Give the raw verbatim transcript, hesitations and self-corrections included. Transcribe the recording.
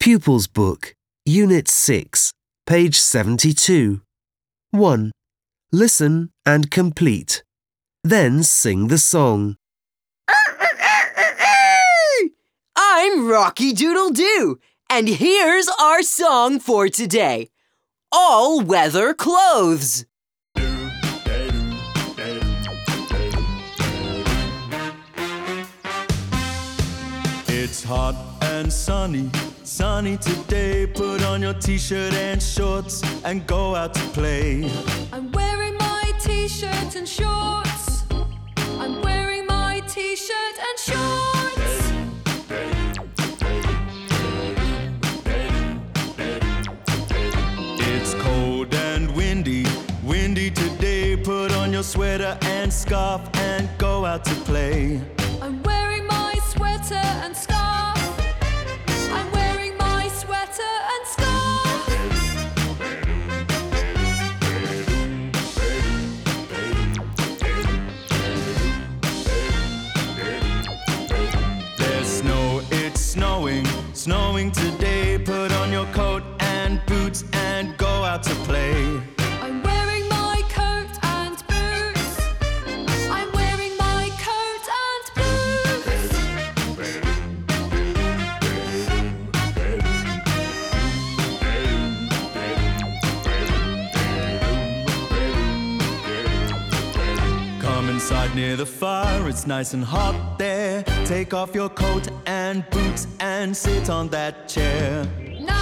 Pupils Book, Unit six, page seventy-two. one. Listen and complete. Then sing the song. I'm Rocky Doodle Doo, and here's our song for today. All-weather clothes. It's hot and sunny, sunny today. Put on your t-shirt and shorts and go out to play. I'm wearing my t-shirt and shorts. I'm wearing my t-shirt and shorts. It's cold and windy, windy today. Put on your sweater and scarf and go out to play. I'm wearing my sweater and scarf. I'm wearing my sweater and scarf. There's snow, it's snowing, snowing today. Put on your coat and boots and go out to play. I'm wearing my coat and boots. I'm wearing my coat and boots. Come inside near the fire, it's nice and hot there. Take off your coat and boots and sit on that chair.